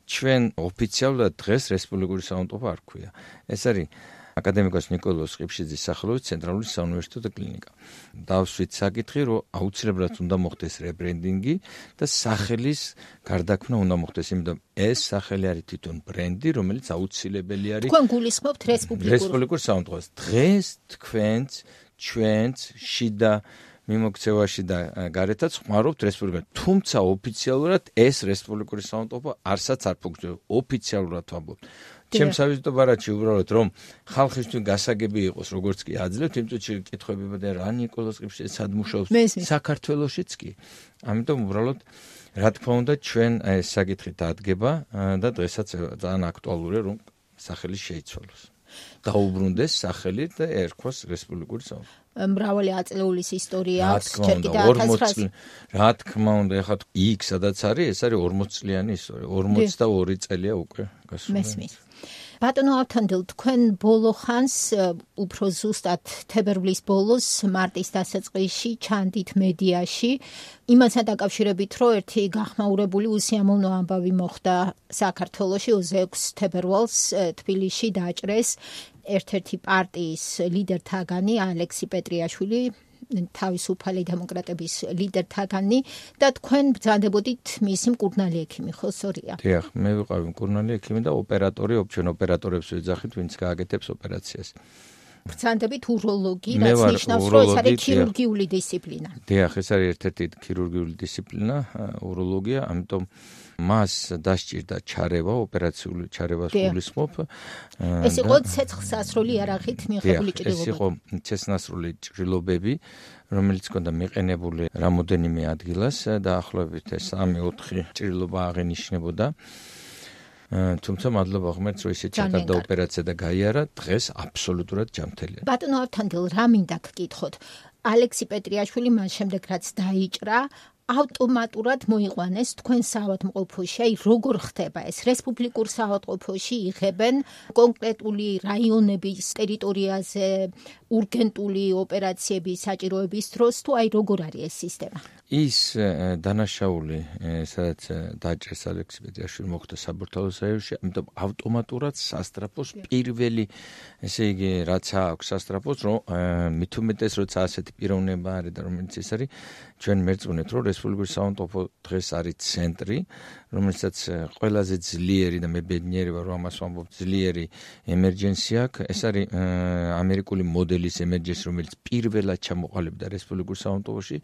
ჩვენ ოფიციალურად დღეს რესპუბლიკური საავადმყოფო არ ქვია. ეს არის აკადემიკოს ნიკოლოზ ყიფშიძის სახელობის ცენტრალური საუნივერსიტეტო კლინიკა. დავსვით საკითხი, რომ აუცილებლად უნდა მოხდეს რებრენდინგი და სახელის გარდაქმნა უნდა მოხდეს, იმიტომ ეს სახელი არის თვითონ ბრენდი, რომელიც აუცილებელი არის. თქვენ გულისხმობთ რესპუბლიკურ საავადმყოფოს. დღეს თქვენც, ჩვენც შიდა მიმოქცევაში და გარეთაც ხმარობთ რესპუბლიკას. თუმცა ოფიციალურად ეს რესპუბლიკური საავადმყოფო არსაც არ ფუნქციონირებს. ოფიციალურად ვამბობ. ჩემს ავიზიტო-ბარათში უბრალოდ რომ ხალხისთვის გასაგები იყოს, როგორც კი აძლევთ, იმ წუთში კითხვებებოდა რა ნიკოლოზ ყიფშიძე სად მუშაობს? საქართველოშიც კი. ამიტომ უბრალოდ რა თქმა უნდა ჩვენ ეს საკითხი დადგება და დღესაც ძალიან აქტუალურია რომ სახელი შეიცვალოს. დაუბრუნდეს სახელი და ერქვას რესპუბლიკური საავადმყოფო. მრავალი აწლეულის ისტორია აქვს, ჯერ კიდევ 40 რა თქმა უნდა, ეხლა იქ სადაც არის, ეს არის 40 წლიანი ისტორია. 42 წელია უკვე გასული. მესმის. ბატონო ავთანდილ, თქვენ ბოლო ხანს უფრო ზუსტად თებერვლის ბოლოს მარტის დასაწყისში ჩანდით მედიაში იმასთან დაკავშირებით, რომ ერთი გახმაურებული უსიამოვნო ამბავი მოხდა საქართველოში 26 თებერვალს თბილისში დაჭრეს ერთ-ერთი პარტიის ლიდერთაგანი ალექსი პეტრიაშვილი, თავისუფალი დემოკრატების ლიდერთაგანი და თქვენ ბრძანდებოდით მისი მკურნალი ექიმი, ხო სწორია? დიახ, მე ვიყავი მკურნალი ექიმი და ოპერატორი, ჩვენ ოპერატორებს ვეძახით, ვინც გააკეთებს ოპერაციას. ბრძანდებით უროლოგი, რაც ნიშნავს, რომ ეს არის ქირურგიული დისციპლინა. დიახ, ეს არის ერთ-ერთი ქირურგიული დისციპლინა, უროლოგია, ამიტომ მას დასჭირდა ჩარევა, ოპერაციული ჩარევას გულისხმობ. ეს იყო ცეცხლსასროლი იარაღით მიღებული ჭრილობები. ეს იყო ცეცხლსასროლი ჭრილობები, რომელიც ჰქონდა მიყენებული რამოდენიმე ადგილას, დაახლოებით 3-4 ჭრილობა აღენიშნებოდა. თუმცა მადლობა ღმერთს, რომ ისე ჩატარდა ოპერაცია და გაიარა, დღეს აბსოლუტურად ჯანმრთელია. ბატონო ავთანდილ, რა მინდა გკითხოთ? ალექსი პეტრიაშვილი მას შემდეგ რაც დაიჭრა, ავტომატურად მოიყვანეს თქვენ საავადმყოფოში. აი როგორ ხდება ეს? რესპუბლიკურ საავადმყოფოში იღებენ კონკრეტული რაიონების ტერიტორიაზე ურგენტული ოპერაციების საჭიროების დროს თუ აი როგორ არის ეს სისტემა? ის დანაშაული, სადაც დაჭრეს ალექსი პეტრიაშვილი მოხდა საბურთალოს რაიონში, ამიტომ ავტომატურად სასტრაფოს პირველი, ესე იგი, რაც აქვს სასტრაფოს, რომ მით უმეტეს როცა ასეთი პიროვნება არის და რომელიც ეს არის, ჩვენ მერწმუნეთ, რომ რესპუბლიკური საავადმყოფო დღეს არის ცენტრი, რომელსაც ყველაზე ძლიერი და მე ბედნიერი ვარ, რომ ამას ვამბობ, ძლიერი ემერჯენსი აქვს. ეს არის ამერიკული მოდელის ემერჯენსი, რომელიც პირველად ჩამოყალიბდა რესპუბლიკურ საავადმყოფოში.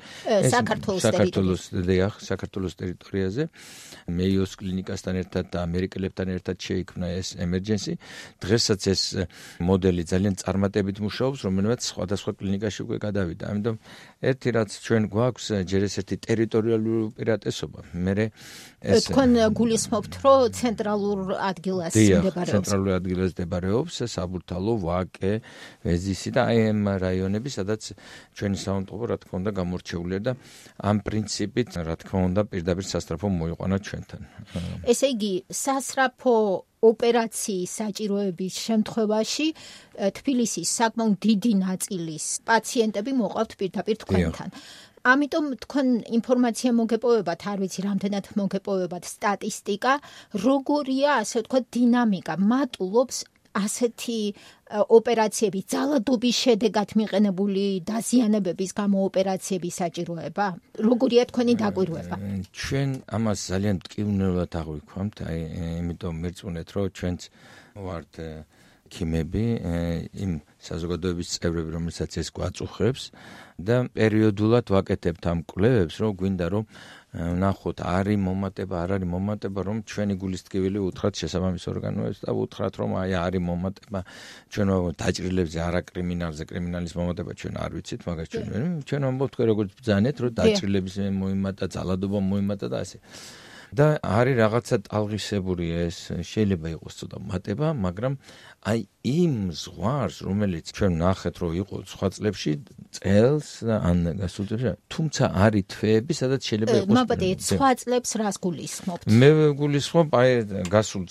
საქართველოს ტერიტორიაზე. მეიოს კლინიკასთან ერთად და ამერიკელებთან ერთად შეიქმნა ეს ემერჯენსი. დღესაც ეს მოდელი ძალიან წარმატებით მუშაობს, რომელმაც სხვადასხვა კლინიკაში უკვე გადავიდა. ამიტომ ერთი რაც ჩვენ გვაქვს, ჯერ ესეთი ტერიტორიული უპირატესობა. მერე ეს თქვენ გულისხმობთ, რომ ცენტრალურ ადგილას მდებარეობს. ცენტრალურ ადგილას მდებარეობს, საბურთალო, ვაკე, ვეზისი და აი ამ რაიონები, სადაც ჩვენი საავადმყოფო რა თქმა უნდა გამორჩეულია და ამ პრინციპით, რა თქმა უნდა, პირდაპირ სასტრაფო მოიყვანა ჩვენთან. ესე იგი, სასტრაფო ოპერაციის საჭიროების შემთხვევაში თბილისის საკმაოდ დიდი ნაწილის პაციენტები მოყავთ პირდაპირ თქვენთან. ამიტომ თქვენ ინფორმაცია მოგეპოვებათ, არ ვიცი რამდენად მოგეპოვებათ სტატისტიკა, როგორია, ასე ვთქვათ, დინამიკა, მატულობს ასეთი ოპერაციები, ძალადობის შედეგად მიყენებული დაზიანებების გამო ოპერაციების საჭიროება? როგორია თქვენი დაკვირვება? ჩვენ ამას ძალიან მტკივნეულად აღვიქვამთ, აი, იმიტომ მერწმუნეთ, რომ ჩვენც ვართ ექიმები, იმ საზოგადოების წევრები, რომელსაც ეს გვაწუხებს და პერიოდულად ვაკეთებთ ამ კვლევებს, რომ გვინდა რომ ნახოთ, არის მომატება, არ არის მომატება, რომ ჩვენი გულის ტკივილი უთხრათ შესაბამის ორგანოებს და უთხრათ, რომ აი არის მომატება, ჩვენ დაჭრილებზე, არა კრიმინალზე, კრიმინალის მომატება ჩვენ არ ვიცით, მაგას ჩვენ ვამბობთ, თქვენ როგორც ბრძანეთ, რომ დაჭრილების მოიმატა, ძალადობა მოიმატა და ასე. და არის რაღაცა ტალღისებური ეს, შეიძლება იყოს ცოტა მატება, მაგრამ აი იმ ზღვარს, რომელიც ჩვენ ნახეთ, რომ იყო სხვა წლებში, წელს ან გასულ წლებში, თუმცა არის თვეები, სადაც შეიძლება იყოს. მაბადე, სხვა წლებს რას გულისხმობთ? მე გულისხმობ აი გასულ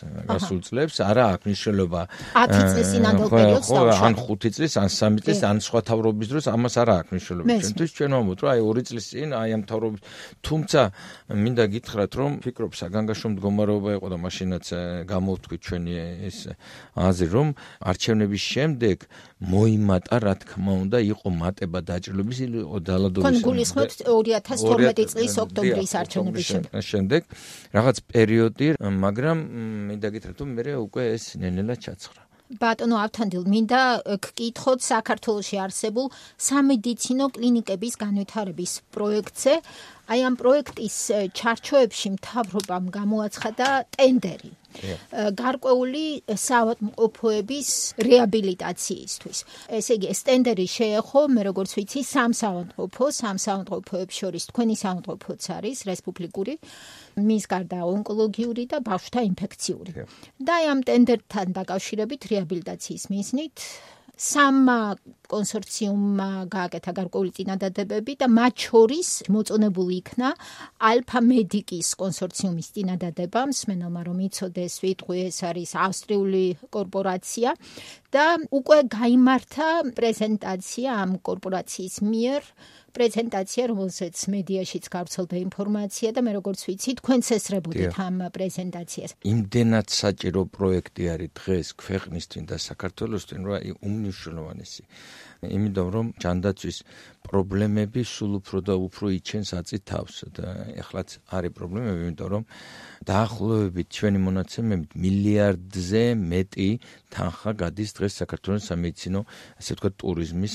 წლებს, არა აქვს მნიშვნელობა 10 წლის წინანდელ პერიოდს დავუშვათ. ან 5 წლის, ან 3 წლის, ან სხვა თავრობის დროს, ამას არა აქვს მნიშვნელობა. ჩვენთვის ჩვენ ვამბობთ, რომ აი 2 წლის წინ, აი ამ თავრობის, თუმცა მინდა გითხრათ, ნამდვილად რომ ფიქრობ საგანგაშო მდგომარეობა იყო და მაშინაც გამოვთქვით ჩვენი ეს აზრი რომ არჩევნების შემდეგ მოიმატა რა თქმა უნდა იყო მატება დაჭრილობის დალადობის გულისხმობთ 2012 წლის ოქტომბრის არჩევნების შემდეგ რაღაც პერიოდი მაგრამ მინდა გითხრათ რომ მე უკვე ეს ნელ-ნელა ჩაცხრა ბატონო ავთანდილ მინდა გკითხოთ საქართველოში არსებულ სამედიცინო კლინიკების განვითარების პროექტზე აი ამ პროექტის ჩარჩოებში მთავრობამ გამოაცხადა ტენდერი გარკვეული საავადმყოფოების რეაბილიტაციისთვის. ესე იგი, ეს ტენდერი შეეხო, მე როგორც ვიცი, სამ საავადმყოფოებს შორის თქვენი საავადმყოფოც არის რესპუბლიკური, მის გარდა ონკოლოგიური და ბავშვთა ინფექციური. და ამ ტენდერთან დაკავშირებით რეაბილიტაციის მიზნით სამმა კონსორციუმმა გააკეთა გარკვეული წინადადებები და მათ შორის მოწონებული იქნა ალფა მედიკის კონსორციუმის წინადადება, მსმენელმა რომ იცოდეს, ვიტყვი ეს არის ავსტრიული კორპორაცია და უკვე გაიმართა პრეზენტაცია ამ კორპორაციის მიერ პრეზენტაცია, რომელზეც მედიაშიც გავრცელდა ინფორმაცია და მე როგორც ვიცი, თქვენც ესწრებოდით ამ პრეზენტაციას. იმდენად საჭირო პროექტი არის დღეს ქვეყნისთვის და საქართველოსთვის, რომ უმნიშვნელოვანესი. იმიტომ რომ ჯანდაცვის პრობლემები სულ უფრო და უფრო იჩენს აწი თავს და ეხლაც არის პრობლემები, იმიტომ რომ დაახლოებით ჩვენი მონაცემებით მილიარდზე მეტი თანხა გადის დღეს საქართველოს სამედიცინო, ასე ვთქვათ, ტურიზმის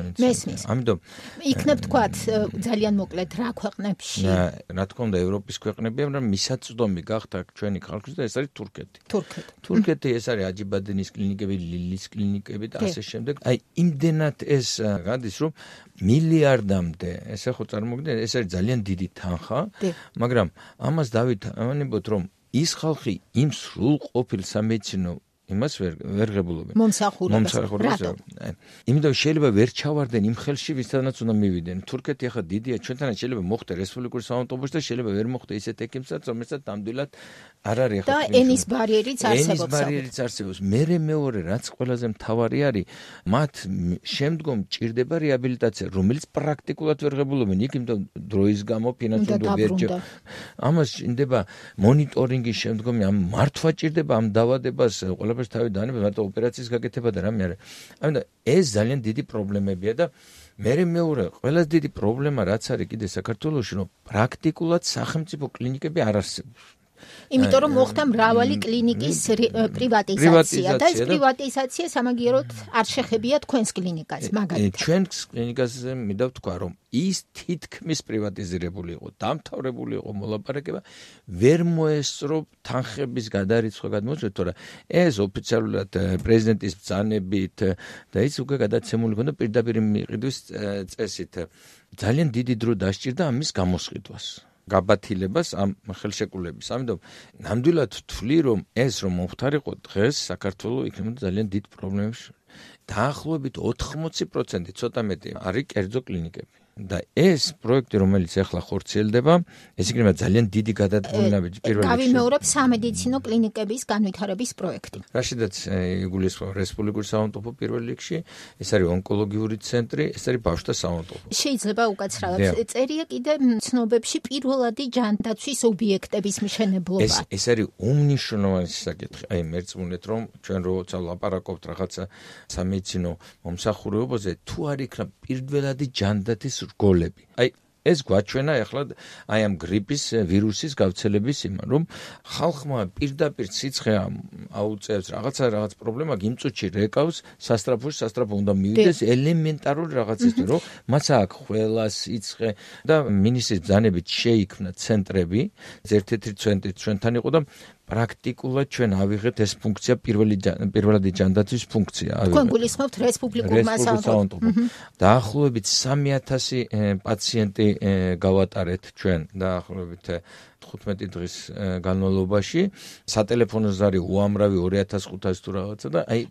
ამიტომ იქნებ თქვათ ძალიან მოკლედ რა ქვეყნებში? რა თქმა უნდა ევროპის ქვეყნები, მაგრამ მისაწვდომი გახდა ჩვენი ხალხის და ეს არის თურქეთი. თურქეთი ეს არის აჯიბადენის კლინიკები, ლილის კლინიკები და ასე შემდეგ. აი იმდენად ეს გადის რომ მილიარდამდე ესე ხო წარმოგიდგენთ ეს არის ძალიან დიდი თანხა მაგრამ ამას დავით რომ ის ხალხი იმ სრულყოფილ სამედიცინო იმას ვერ ღებულობენ მომსახურებას იმიტომ შეიძლება ვერ ჩავარდნენ იმ ხელში ვისაც უნდა მივიდნენ თურქეთი ახლა დიდია ჩვენთანაც შეიძლება მოხდე რესპუბლიკურ საავადმყოფოში და შეიძლება ვერ მოხდე ისეთ ექიმსაც რომელსაც ნამდვილად არ არის ახლა და ენის ბარიერიც არსებობს მერე მეორე რაც ყველაზე მთავარი არის მათ შემდგომ ჭირდება რეაბილიტაცია რომელიც პრაქტიკულად ვერ ღებულობენ იქ იმიტომ დროის გამო ფინანსურად ვერჯერ ამას ჭირდება მონიტორინგის შემდგომი ამ მართვა ჭირდება ამ დაავადებას თავი დაანება მარტო ოპერაციის გაკეთება და რამე არა. ამიტომ ეს ძალიან დიდი პრობლემებია და მეორე ყველაზე დიდი პრობლემა რაც არის კიდე საქართველოში რომ პრაქტიკულად სახელმწიფო კლინიკები არ არსებობს. იმიტომ რომ მოხდა მრავალი კლინიკის პრივატიზაცია და ეს პრივატიზაცია სამაგიეროდ არ შეხებია თქვენს კლინიკას მაგალითად. ჩვენს კლინიკაზე მინდა ვთქვა რომ ის თითქმის პრივატიზირებული იყო, დამთავრებული იყო მოლაპარაკება, ვერ მოესწრო თანხების გადარიცხვა გადმოწყვეტ, თორემ ეს ოფიციალურად პრეზიდენტის ბრძანებით და ის უკვე გადაცემული ჰქონდა პირდაპირ მიყიდვის წესით. ძალიან დიდი დრო დასჭირდა ამის გამოსყიდვას. გაბათილებას ამ ხელშეკრულების. ამიტომ ნამდვილად ვთვლი რომ ეს რომ მომხდარიყო დღეს საქართველოს იქნებოდა ძალიან დიდ პრობლემებში. დაახლოებით 80% ცოტა მეტი არის კერძო კლინიკები. და ეს პროექტი რომელიც ახლა ხორციელდება, ეს იქნება ძალიან დიდი გადადგომა პირველ რიგში. გავიმეორებ სამედიცინო კლინიკების განვითარების პროექტი. რაშიდაც იგულისხმება რესპუბლიკური საავადმყოფო პირველ რიგში, ეს არის ონკოლოგიური ცენტრი, ეს არის ბავშვთა საავადმყოფო. შეიძლება უკაცრავად წერია კიდე ცნობებში პირველადი ჯანდაცვის ობიექტების მშენებლობა. ეს არის უმნიშვნელოვანესი საკითხი. აი მერწმუნეთ რომ ჩვენ როცა ვლაპარაკობთ რაღაცა სამედიცინო მომსახურებაზე, თუ არ იქნება პირველადი ჯანდაცვის რგოლები. აი ეს გვაჩვენა ახლა აი ამ გრიპის ვირუსის გავრცელების იმან რომ ხალხმა პირდაპირ სიცხე აუწევს რაღაც პრობლემა გიმწუჩი რეკავს სასტრაფო უნდა მივიდეს ელემენტარული რაღაცისთვის რომ მას აქვს ყველა სიცხე და მინისტრის ბრძანებით შეიქმნა ცენტრები ერთ-ერთი ცენტრი ჩვენთან იყო და პრაქტიკულად ჩვენ ავიღეთ ეს ფუნქცია პირველადი ჯანდაცვის ფუნქცია ავიღეთ. თქვენ გულისხმობთ რესპუბლიკურმა საავადმყოფომ. დაახლოებით 3000 პაციენტი გავატარეთ ჩვენ დაახლოებით 15 დღის განმავლობაში. სატელეფონო ზარი უამრავი 2500 თუ რაღაცა და აი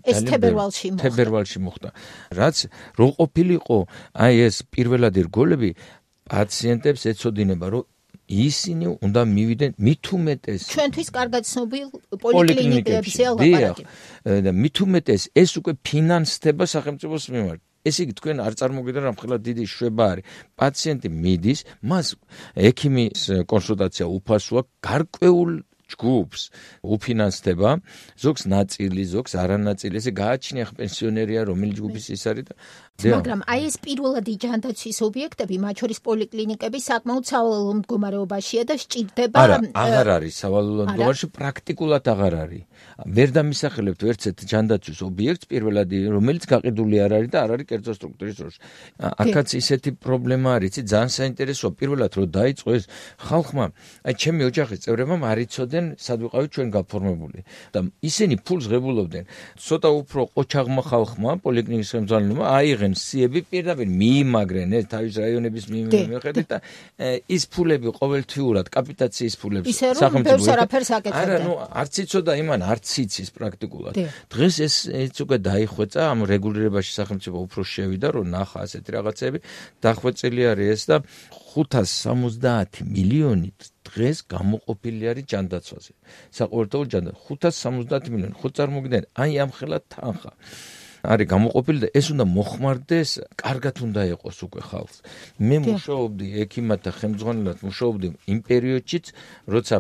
თებერვალში მოხდა. რაც რო ყოფილიყო აი ეს პირველადი რგოლები პაციენტებს ეცოდინება რომ ისინი უნდა მივიდნენ მით უმეტეს ჩვენთვის კარგად ცნობილ პოლიკლინიკებში და მით უმეტეს ეს უკვე ფინანსდება სახელმწიფოს მიმართ ესე იგი თქვენ არ წარმოგიდგენთ რა მხოლოდ დიდი შვება არის. პაციენტი მიდის, მას ექიმის კონსულტაცია უფასოა, გარკვეულ ჯგუფს უფინანსდება, ზოგს ნაწილი, ზოგს არანაწილი, ესე გააჩნია პენსიონერია, რომელი ჯგუფის ის არის და მაგრამ აი ეს პირველადი ჯანდაცვის ობიექტები, მათ შორის პოლიკლინიკები საკმაოდ სავალალო მდგომარეობაშია და სჭირდება არა, აღარ არის სავალალო მდგომარეობაში, პრაქტიკულად აღარ არის. ვერ დამისახელებთ ვერცეთ ჯანდაცვის ობიექტს პირველადი, რომელიც გაყიდული არ არის და არ არის კერძო სტრუქტურის დროში. აქაც ისეთი პრობლემა არის, იცი, ძალიან საინტერესოა პირველად რომ დაიწყო ეს ხალხმა, აი ჩემი ოჯახის წევრებმა არ იცოდნენ სად ვიყავით ჩვენ გაფორმებული და ისინი ფულს ღებულობდნენ. ცოტა უფრო ყოჩაღმა ხალხმა, პოლიკლინიკის ხელმძღვანელმა აიღენ სიები პირდაპირ მიიმაგრენ ეს თავის რაიონების მიხედვით და ის ფულები ყოველთვიურად კაპიტაციის ფულებს სახელმწიფო არა, ნუ არც იცოდა იმან, არც იცის პრაქტიკულად. დღეს ეს უკვე დაიხვეწა ამ რეგულირებაში სახელმწიფო უფრო შევიდა რომ ნახა ასეთი რაღაცები დახვეწილი არის ეს და 570 მილიონი დღეს გამოყოფილი არის ჯანდაცვაზე. საყოველთაოდ ჯანდაცვა 570 მილიონი. ხო წარმოგიდგენთ, აი ამ ხელა თანხა არის გამოყოფილი და ეს უნდა მოხმარდეს, კარგად უნდა იყოს უკვე ხალხს. მე მუშაობდი ექიმათა ხელმძღვანელად, მუშაობდი იმ პერიოდშიც, როცა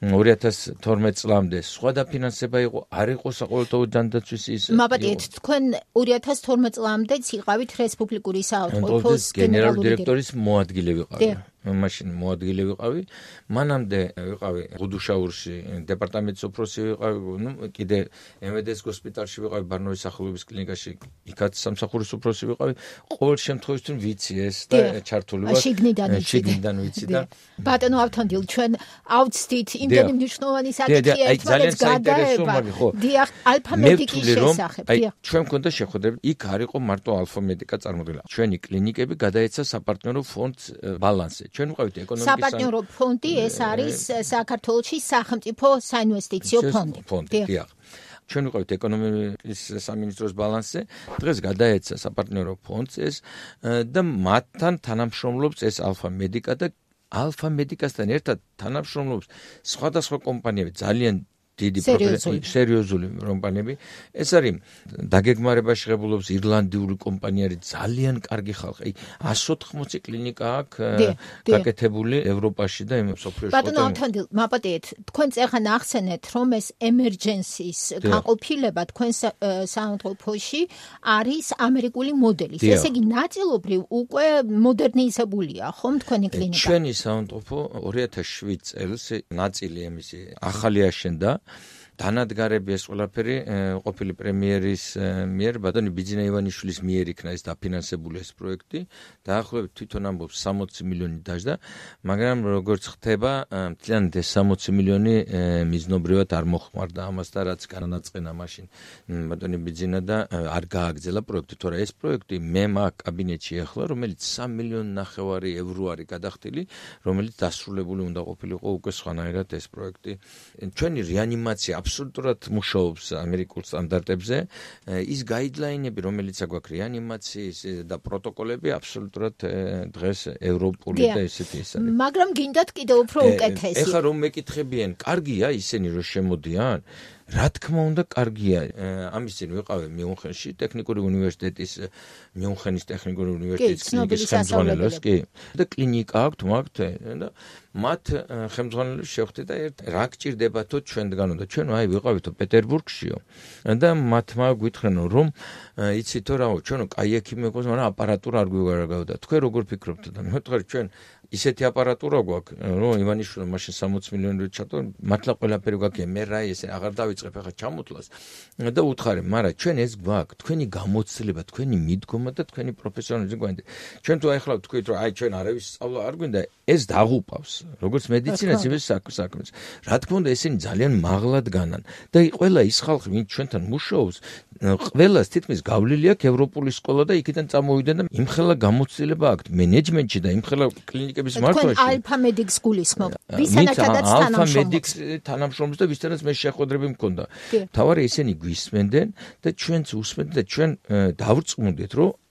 2012 წლამდე სხვა დაფინანსება იყო, არ იყო საყოველთაოდ ჯანდაცვის ის. მაპატიეთ, თქვენ 2012 წლამდეც იყავით რესპუბლიკური საავადმყოფოს გენერალური დირექტორის მოადგილე ვიყავი. მაშინ მოადგილე ვიყავი. მანამდე ვიყავი ღუდუშაურში დეპარტამენტის უფროსი ვიყავი, ნუ კიდე ემედეს ჰოსპიტალში ვიყავი, ბარნოვის სახელობის კლინიკაში, იქაც სამსახურის უფროსი ვიყავი. ყოველ შემთხვევაში ვიცი ეს და ჩართული ვარ. შიგნიდან ვიცი და ბატონო ავთანდილ, ჩვენ ავწდით იმდენი მნიშვნელოვანი საკითხია ერთმანეთს გადაება. დიახ, ალფა მედიკის შესახებ. ჩვენ მქონდა შეხვედრები, იქ არ იყო მარტო ალფა მედიკა წარმოდგენილი. ჩვენი კლინიკები გადაეცა საპარტნიორო ფონდს ბალანსზე. ჩვენ ვიყავით ეკონომიკის საპარტნიორო ფონდი, ეს არის საქართველოში სახელმწიფო საინვესტიციო ფონდი. დიახ. ჩვენ ვიყავით ეკონომიკის სამინისტროს ბალანსზე, დღეს გადაეცა საპარტნიორო ფონდს ეს და მათთან თანამშრომლობს ეს ალფა მედიკა და ალფა მედიკასთან ერთად თანამშრომლობს სხვადასხვა კომპანიები, ძალიან დიდი სერიოზული კომპანიები. ეს არის დაგეგმარებაში ღებულობს ირლანდიური კომპანია, არის ძალიან კარგი ხალხი. აი 180 კლინიკა აქვს გაკეთებული ევროპაში და მსოფლიოში. ბატონო ავთანდილ, მაპატიეთ, თქვენ ეხლა ახსენეთ, რომ ეს ემერჯენსის გაყოფილება თქვენ საავადმყოფოში არის ამერიკული მოდელის. ესე იგი ნაწილობრივ უკვე მოდერნიზებულია, ხომ თქვენი კლინიკა? ჩვენი საავადმყოფო 2007 წელს ნაწილი ემისი ახალი აშენდა. დანადგარები ეს ყველაფერი ყოფილი პრემიერის მიერ ბატონი ბიძინა ივანიშვილის მიერ იქნა ეს დაფინანსებული ეს პროექტი. დაახლოებით თვითონ ამბობს 60 მილიონი დაждდა, მაგრამ როგორც ხდება, მთლიანად ეს 60 მილიონი მიზნობრივად არ მოხმარდა ამას და რაც განაწყენა მაშინ ბატონი ბიძინა და არ გააგრძელა პროექტი. თორე ეს პროექტი მე მაგ კაბინეტში ახლა, რომელიც 3,5 მილიონი ევრო არის გადახდილი, რომელიც დასრულებული უნდა ყოფილიყო უკვე სხვანაირად ეს პროექტი. ჩვენი რეანიმაცია აბსოლუტურად მუშაობს ამერიკულ სტანდარტებზე. ის გაიდლაინები, რომელიც აქვს რეანიმაციის და პროტოკოლები, აბსოლუტურად დღეს ევროპული და ესეთი ის არის. მაგრამ გინდათ კიდევ უფრო უკეთესი. ეხლა რომ მეკითხებიან, კარგია ისინი რომ შემოდიან? რა თქმა უნდა, კარგია. ამის წინ ვიყავი მიუნხენში, ტექნიკური უნივერსიტეტის მიუნხენის ტექნიკური უნივერსიტეტის კლინიკის ხელმძღვანელოს, კი. და კლინიკა აქვს და მათ ხელმძღვანელებს შევხვდი და რა გჭირდებათო ჩვენგანო და ჩვენ აი ვიყავითო პეტერბურგშიო და მათმა გვითხრენო რომ იცითო რა, ჩვენო კაი ექიმი ყავს, მაგრამ აპარატურა არ გვიგარაგავდა. თქვენ როგორ ფიქრობთ და მე ვთქვი ჩვენ ისეთი აპარატურა გვაქვს, რომ ივანიშვილმა მაშინ 60 მილიონი ჩატო, მართლა ყველაფერი გვაქვს, მე რა ესე აღარ დავიწყებ ახლა ჩამოთვლას და უთხარი, მაგრამ ჩვენ ეს გვაქვს, თქვენი გამოცდილება, თქვენი მიდგომა და თქვენი პროფესიონალიზმი გვანდა. ჩვენ თუ ახლა ვთქვით, რომ აი ჩვენ არავის სწავლა არ გვინდა, ეს დაღუპავს, როგორც მედიცინას, ისე საქმეს. რა თქმა უნდა, ესენი ძალიან მაღლად განან და ყველა ის ხალხი, ვინც ჩვენთან მუშაობს, ყველას თითქმის გავლილი აქვს ევროპული სკოლა და იქიდან წამოვიდა და იმხელა გამოცდილება აქვს მენეჯმენტში და იმხელა კლინიკების მართვაში. თქვენ ალფა მედიკს გულისხმობთ. ვისთანაც ალფა მედიკს თანამშრომლობს და ვისთანაც მე შეხვედრები მქონდა. თავარი ისინი გვისმენდნენ და ჩვენც უსმენთ და ჩვენ დავრწმუნდით, რომ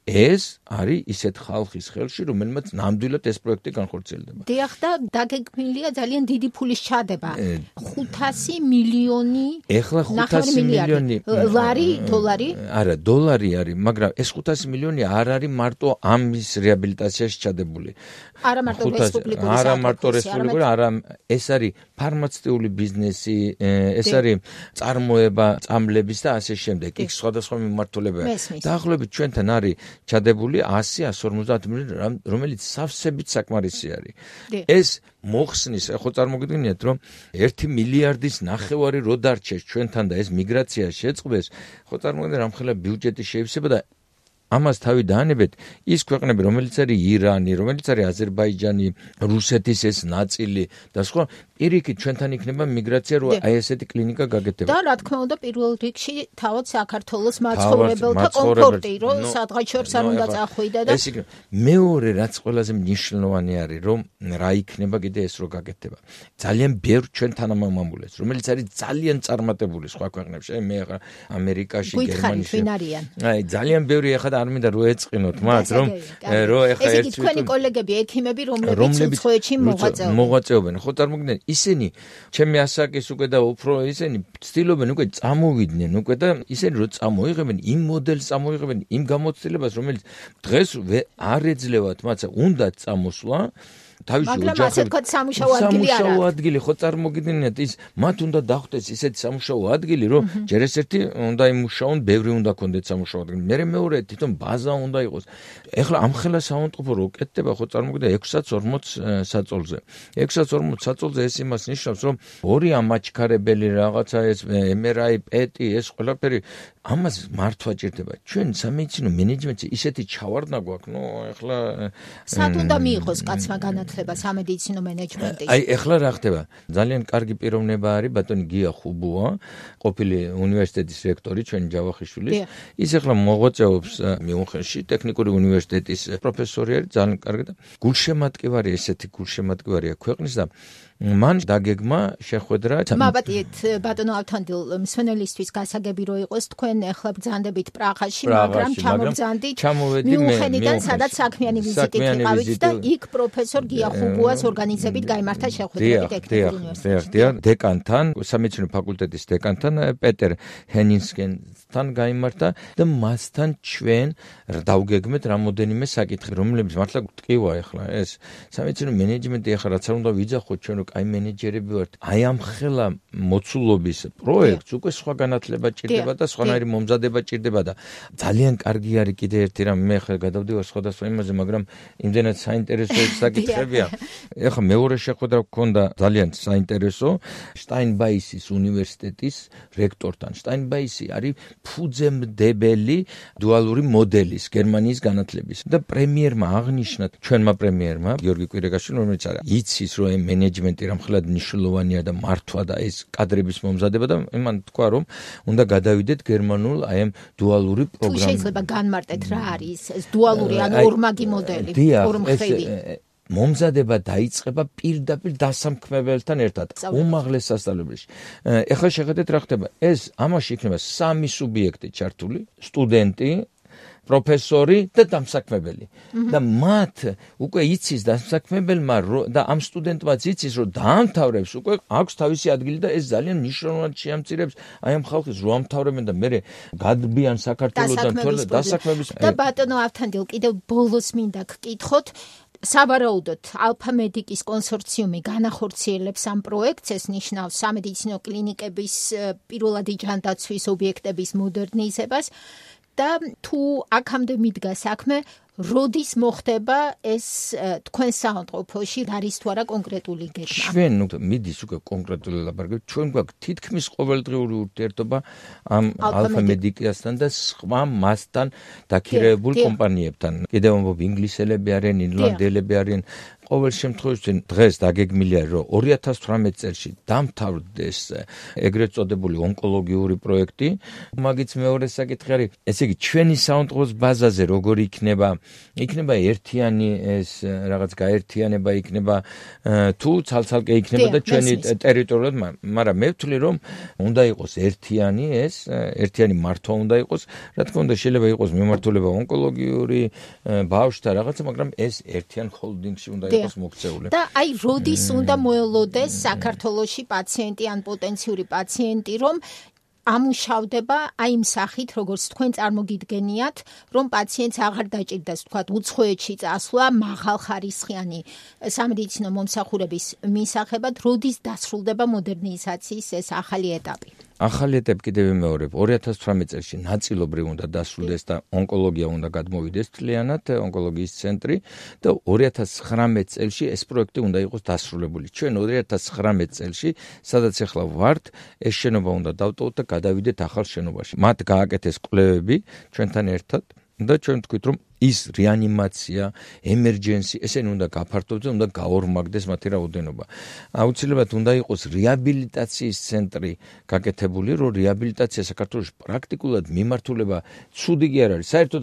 ეს არის ისეთ ხალხის ხელში, რომელმაც ნამდვილად ეს პროექტი განხორციელდება. დიახ, და დაგეგმილია ძალიან დიდი ფულის ჩადება. 500 მილიონი. ეხლა 500 მილიონი ლარი, დოლარი? არა, დოლარი არის, მაგრამ ეს 500 მილიონი არ არის მარტო ამის რეაბილიტაციაში ჩადებული. არა მარტო რესპუბლიკური, არა მარტო რესპუბლიკური, არა, ეს არის ფარმაცევტული ბიზნესი, ეს არის წარმოება წამლების და ასე შემდეგ. იქ სხვადასხვა მიმართულებაა. დაახლოებით ჩვენთან არის ჩადებული 100-150 მილიონი, რომელიც სავსებით საკმარისი არის. ეს მოხსნის, ხო წარმოგიდგენიათ, რომ 1 მილიარდის ნახევარი რო დარჩეს ჩვენთან და ეს მიგრაცია შეწყდეს, ხო წარმოგიდგენთ, რამხელა ბიუჯეტი შეივსება და ამას თავი დაანებეთ ის ქვეყნები, რომელიც არის ირანი, რომელიც არის აზერბაიჯანი, რუსეთის ეს ნაწილი და სხვა, პირიქით ჩვენთან იქნება მიგრაცია, რომ აი ესეთი კლინიკა გაკეთდება. და რა თქმა უნდა, პირველ რიგში თავად საქართველოს მაცხოვრებელთა კომფორტი, რომ სადღაჩორს არ უნდა წახვიდა და ეს იქნება. მეორე რაც ყველაზე მნიშვნელოვანი არის, რომ რა იქნება კიდე ეს რო გაკეთდება. ძალიან ბევრ ჩვენ თანამამამულებს, რომელიც არის ძალიან წარმატებული სხვა ქვეყნებში, აი მე ახლა ამერიკაში, გერმანიაში. აი ძალიან ბევრი ახლა არ მინდა რო ეწყინოთ მათ, რომ ეხა ერთი თქვენი კოლეგები, ექიმები, რომლებიც უცხოეთში მოღვაწეობენ, ხო წარმოგიდგენთ, ისინი ჩემი ასაკის უკვე და უფრო ისინი ცდილობენ უკვე წამოვიდნენ უკვე და ისინი რო წამოიღებენ იმ მოდელს, წამოიღებენ იმ გამოცდილებას, რომელიც დღეს არ ეძლევათ მათს, უნდა წამოსვლა. მაგრამ ასე თქვა სამუშაო ადგილი არა. სამუშაო ადგილი, ხო წარმოგიდგენიათ, ის მათ უნდა დახვდეს ისეთი სამუშაო ადგილი, რომ ჯერ ესეთი უნდა იმუშაონ, ბევრი უნდა კონდეთ სამუშაო ადგილი. მე მეორე თვითონ ბაზა უნდა იყოს. ეხლა ამხელა საავადმყოფო რო კეთდება, ხო წარმოგიდგენთ 640 საწოლზე. 640 საწოლზე ეს იმას ნიშნავს, რომ ორი ამაჩქარებელი რაღაცა ეს MRI, PET, ეს ყველაფერი ამას მართვა ჭირდება. ჩვენ სამედიცინო მენეჯმენტში ისეთი ჩავარდნა გვაქვს, ნუ ეხლა სად უნდა მიიღოს კაცმა განათლება სამედიცინო მენეჯმენტის? აი ეხლა რა ხდება? ძალიან კარგი პიროვნება არის ბატონი გია ხუბუა, ყოფილი უნივერსიტეტის რექტორი, ჩვენი ჯავახიშვილის. ის ეხლა მოღვაწეობს მიუნხენში, ტექნიკური უნივერსიტეტის პროფესორი არის, ძალიან კარგი და გულშემატკივარი, ესეთი გულშემატკივარია ქვეყნის და მან დაგეგმა შეხვედრა. მაბატიეთ ბატონო ავთანდილ, მსმენელისთვის გასაგები რო იყოს, თქვენ ახლა ბრძანდებით პრაღაში, მაგრამ ჩამობრძანდით მიუნხენიდან, სადაც საქმიანი ვიზიტით იყავით და იქ პროფესორ გია ხუბუას ორგანიზებით გაიმართა შეხვედრები ტექნიკურ უნივერსიტეტში. დეკანთან, სამედიცინო ფაკულტეტის დეკანთან პეტერ ჰენინსკენთან გაიმართა და მასთან ჩვენ დავგეგმეთ რამოდენიმე საკითხი, რომლებიც მართლა ტკივა ახლა ეს სამედიცინო მენეჯმენტი ახლა რაც არ უნდა ვიძახოთ ჩვენ აი მენეჯერები ვართ. აი ამ ხელა მოცულობის პროექტს უკვე სხვა განათლება ჭირდება და სხვანაირი მომზადება ჭირდება და ძალიან კარგი არის კიდე ერთი რამ, მე ხელ გადავდივარ სხვადასხვა იმაზე, მაგრამ იმდენად საინტერესო საკითხებია. ეხლა მეორე შეხვედრა გქონდა ძალიან საინტერესო შტაინბაისის უნივერსიტეტის რექტორთან. შტაინბაისი არის ფუძემდებელი დუალური მოდელის გერმანიის განათლების და პრემიერმა აღნიშნა, ჩვენმა პრემიერმა გიორგი კვირეგაშვილი, რომელიც არის იცის რომ მენეჯმენტი რამხელად მნიშვნელოვანია და მართვა და ეს კადრების მომზადება და იმან თქვა რომ უნდა გადავიდეთ გერმანულ აი ამ დუალური პროგრამაზე. თუ შეიძლება განმარტეთ რა არის ეს დუალური ან ორმაგი მოდელი, ორმხრივი. მომზადება დაიწყება პირდაპირ დასამქმებელთან ერთად უმაღლეს სასწავლებელში. ეხლა შეხედეთ რა ხდება. ეს ამაში იქნება 3 სუბიექტი ჩართული, სტუდენტი, პროფესორი და დამსაქმებელი. და მათ უკვე იცის დამსაქმებელმა და ამ სტუდენტმაც იცის რომ დაამთავრებს უკვე აქვს თავისი ადგილი და ეს ძალიან მნიშვნელოვნად შეამცირებს აი ამ ხალხის რომ ამთავრებენ და მე გადბიან საქართველოსთან დასაქმების. და ბატონო ავთანდილ, კიდევ ბოლოს მინდა გკითხოთ, საბარაუდოდ ალფა მედიკის კონსორციუმი განახორციელებს ამ პროექტს, ეს ნიშნავს სამედიცინო კლინიკების პირველადი ჯანდაცვის ობიექტების მოდერნიზებას და თუ აქამდე მიდგა საქმე, როდის მოხდება ეს თქვენ საავადმყოფოში, არის თუ არა კონკრეტული გეგმა? ჩვენ მიდის უკვე კონკრეტული ლაპარაკი, ჩვენ გვაქვს თითქმის ყოველდღიური ურთიერთობა ამ ალფა მედიკასთან და სხვა მასთან დაქირავებულ კომპანიებთან. კიდევ ამბობ ინგლისელები არიან, ირლანდიელები არიან, ყოველ შემთხვევაში დღეს დაგეგმილია რომ 2018 წელს დამთავრდეს ეგრეთ წოდებული ონკოლოგიური პროექტი. მაგის მეორე საკითხი არის, ესე იგი ჩვენი საუნდტროს ბაზაზე როგორ იქნება ერთიანი ეს რაღაც გაერთიანება იქნება თუ ცალ-ცალკე იქნება და ჩვენი ტერიტორიულად, მაგრამ მე ვთვლი რომ უნდა იყოს ერთიანი მართვა უნდა იყოს, რა თქმა უნდა შეიძლება იყოს მიმართულება ონკოლოგიური ბავშვთა რაღაცა, მაგრამ ეს ერთიან ჰოლდინგში უნდა იყოს მოქცეული. და აი როდის უნდა მოელოდეს საქართველოში პაციენტი ან პოტენციური პაციენტი, რომ ამუშავდება აი იმ სახით, როგორც თქვენ წარმოგიდგენიათ, რომ პაციენტს აღარ დაჭირდეს, თქვათ, უცხოეთში წასვლა მაღალხარისხიანი სამედიცინო მომსახურების მისაღებად, როდის დასრულდება მოდერნიზაციის ეს ახალი ეტაპი? ახალი ეტაპი კიდევ ვიმეორებ, 2018 წელს ნაწილობრივ უნდა დასრულდეს და ონკოლოგია უნდა გადმოვიდეს მთლიანად ონკოლოგიის ცენტრი და 2019 წელს ეს პროექტი უნდა იყოს დასრულებული. ჩვენ 2019 წელს, სადაც ახლა ვართ, ეს შენობა უნდა დავტოვოთ და გადავიდეთ ახალ შენობაში. მათ გააკეთეს კვლევები ჩვენთან ერთად და ჩვენ ვთქვით, რომ ის რეანიმაცია, ემერჯენსი, ესენი უნდა გაფართოვდეს და უნდა გაორმაგდეს მათი რაოდენობა. აუცილებლად უნდა იყოს რეაბილიტაციის ცენტრი გაკეთებული, რომ რეაბილიტაცია საქართველოში პრაქტიკულად მიმართულება ცუდი კი არ არის, საერთოდ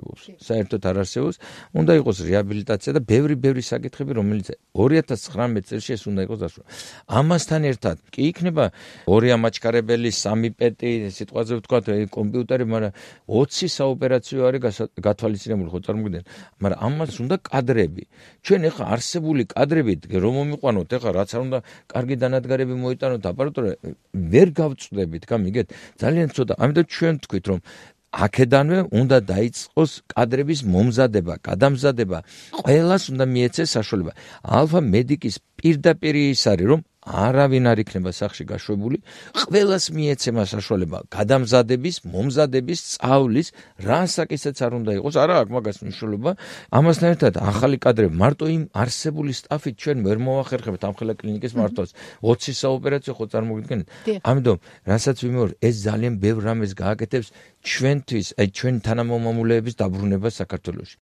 არ არსებობს. უნდა იყოს რეაბილიტაცია და ბევრი საკითხები, რომელიც 2019 წელს ეს უნდა იყოს დასრულებული. ამასთან ერთად კი იქნება 2 ამაჩქარებელი, 3 პეტი, სიტყვაზე ვთქვათ, კომპიუტერი, მაგრამ 20 საოპერაციო არის გათვალისწინებული. ხო წარმოგიდგენთ, მაგრამ ამას უნდა კადრები. ჩვენ ეხლა არსებული კადრებით რომ მომიყვანოთ, ეხლა რაც არ უნდა კარგი დანადგარები მოიტანოთ აპარატურა, ვერ გავწვდებით, გამიგეთ? ძალიან ცოტა. ამიტომ ჩვენ ვთქვით, რომ აქედანვე უნდა დაიწყოს კადრების მომზადება, გადამზადება. ყველას უნდა მიეცეს საშუალება. ალფა მედიკის პირდაპირ ის არის, რომ არავინ არ იქნება სახში გაშვებული, ყველას მიეცემა საშუალება გადამზადების, მომზადების, სწავლის, რა საკისაც არ უნდა იყოს, არა აქვს მაგას მნიშვნელობა. ამასთან ერთად ახალი კადრები მარტო იმ არსებული სტაფით ჩვენ ვერ მოახერხებთ ამხელა კლინიკის მართვას. 20 საოპერაციო ხო წარმოგიდგენთ? ამიტომ, რასაც ვიმეორებ, ეს ძალიან ბევრ რამეს გააკეთებს ჩვენთვის, აი ჩვენი თანამომამულეების დაბრუნება საქართველოში.